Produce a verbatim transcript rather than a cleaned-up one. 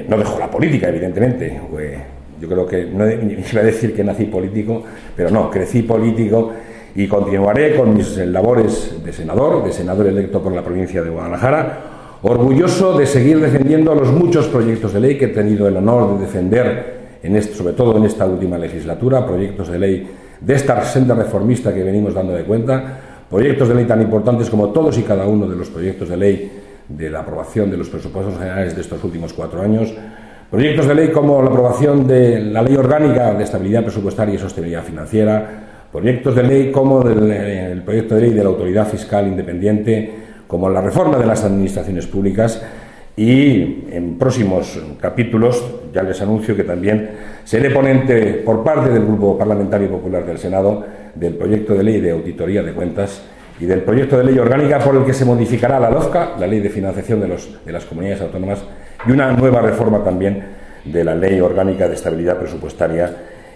no dejo la política, evidentemente. Yo creo que, no iba a decir que nací político, pero no, crecí político y continuaré con mis labores de senador, de senador electo por la provincia de Guadalajara, orgulloso de seguir defendiendo los muchos proyectos de ley que he tenido el honor de defender, en este, sobre todo en esta última legislatura, proyectos de ley de esta senda reformista que venimos dando de cuenta, proyectos de ley tan importantes como todos y cada uno de los proyectos de ley de la aprobación de los presupuestos generales de estos últimos cuatro años, proyectos de ley como la aprobación de la Ley Orgánica de Estabilidad Presupuestaria y Sostenibilidad Financiera, proyectos de ley como del, el proyecto de ley de la Autoridad Fiscal Independiente, como la reforma de las administraciones públicas, y en próximos capítulos ya les anuncio que también seré ponente por parte del Grupo Parlamentario Popular del Senado del proyecto de ley de auditoría de cuentas y del proyecto de ley orgánica por el que se modificará la LOFCA, la Ley de Financiación de, los, de las Comunidades Autónomas, y una nueva reforma también de la Ley Orgánica de Estabilidad Presupuestaria